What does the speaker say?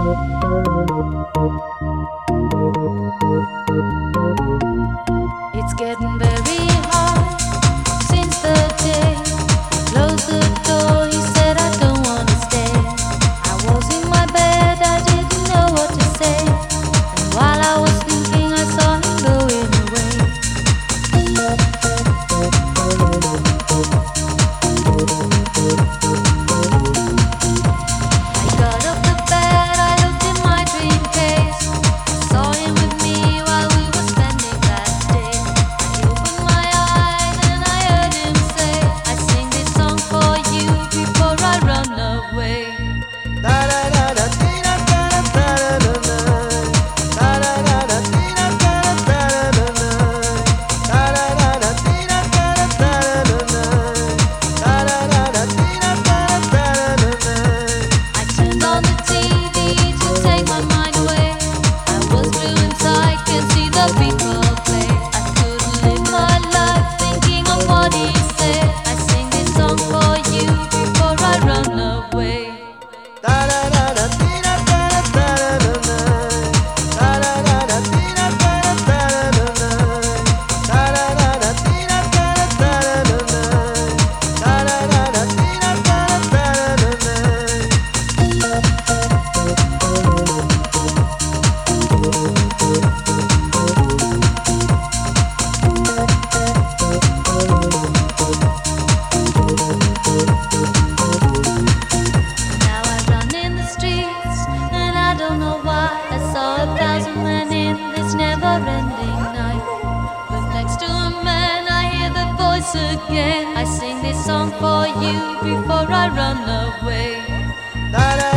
It's getting very hard since the day he closed the door. He said, I don't wanna stay. I was in my bed, I didn't know what to say. And while I was thinking, I saw him going away. I got off the bed, I looked in my dream case. I saw him with me while we were spending that day. I opened my eyes and I heard him say, I sing this song for you before I run away. I turned on the TV to take my mind away. I was blue inside, could see the people play. I couldn't live my life thinking of what he said. I sing this song for you before I run away. Now I run in the streets and I don't know why. I saw 1,000 men in this never-ending night. But next to a man I hear the voice again. I sing this song for you before I run away.